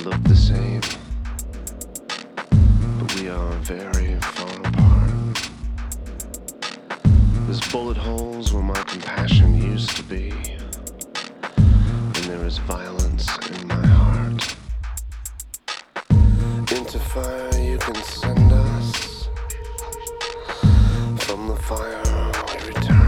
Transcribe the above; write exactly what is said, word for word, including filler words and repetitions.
look the same, but we are very far apart. There's bullet holes where my compassion used to be, and there is violence in my heart. Into fire you can send us, from the fire we return.